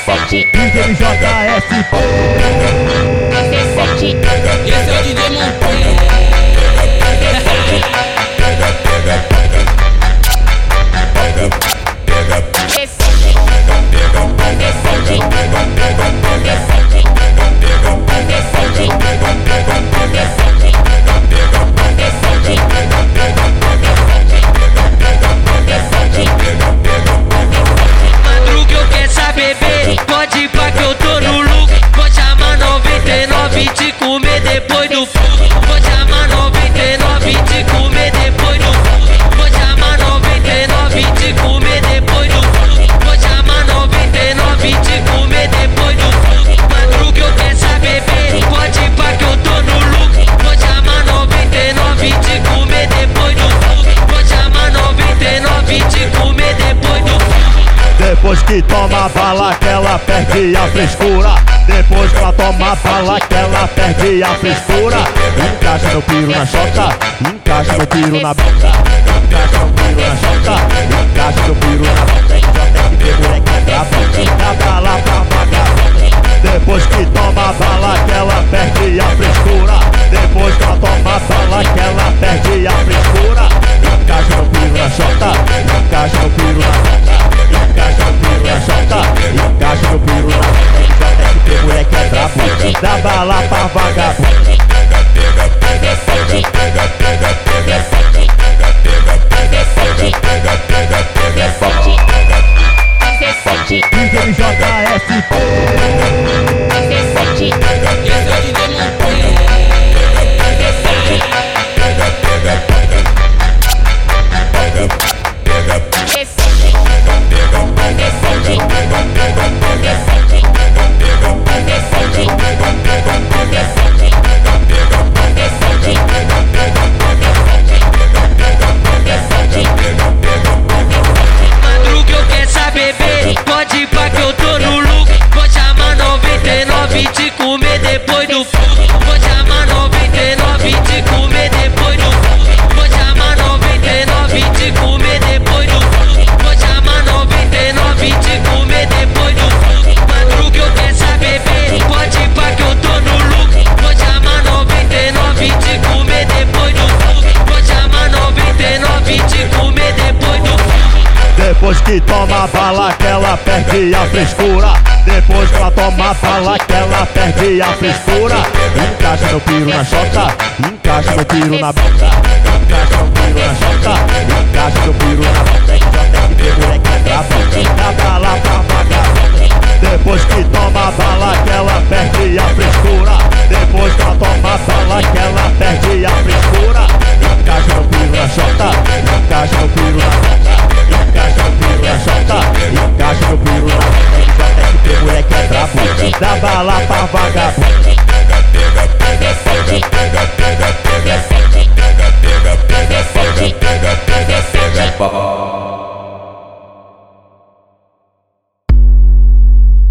DJ JSP. Esse é o DJ Montanha. Madruga, eu quero saber, bebê. Pode ir pra que eu tô no lucro. Vou chamar 99 e te comer depois do fogo. Vou chamar 99 e te comer depois do fogo. Vou chamar 99 e te comer depois do fogo. Vou chamar 99 e te comer depois do fogo. Madruga, eu quero saber, bebê. Pode ir pra que eu tô no lucro. Vou chamar 99 e te comer depois do fogo. Vou chamar 99 e te comer depois do fogo. Depois que toma bala que ela perde a frescura. Depois que ela toma bala que ela perde a frescura. Encaixa meu piro na chota, encaixa meu piro na boca. Encaixa meu piro na chota, encaixa meu piro na boca. JSP, moleque é brabo, dá bala pra vagabundo. Depois que toma bala que ela perde a frescura. Depois que ela toma bala que ela perde a frescura. Encaixa meu piro na chota, encaixa meu piro na boca. Encaixa meu piro na chota, encaixa meu piro na boca. JSP, moleque é brabo, dá bala pra vagabundo. DJ JSP. Esse é o DJ Montanha. Madruga, eu quero saber, bebê. Pode ir pra que eu tô no lucro. Vou chamar 99 e te comer depois do fogo. Vou chamar 99 e te comer depois do fogo. Vou chamar 99 e te comer depois do fogo. Vou chamar 99 e te comer depois do fogo. Madruga, eu quero saber, bebê. Pode ir pra que eu tô no lucro. Vou chamar 99 e te comer depois do fogo. Vou chamar 99 e te comer depois do fogo. Depois que toma bala que ela perde a frescura. Depois que ela toma bala que ela perde a frescura. Encaixa meu piro na chota, encaixa meu piro na boca. Encaixa meu piro na chota, encaixa meu piro na boca. JSP, moleque é brabo,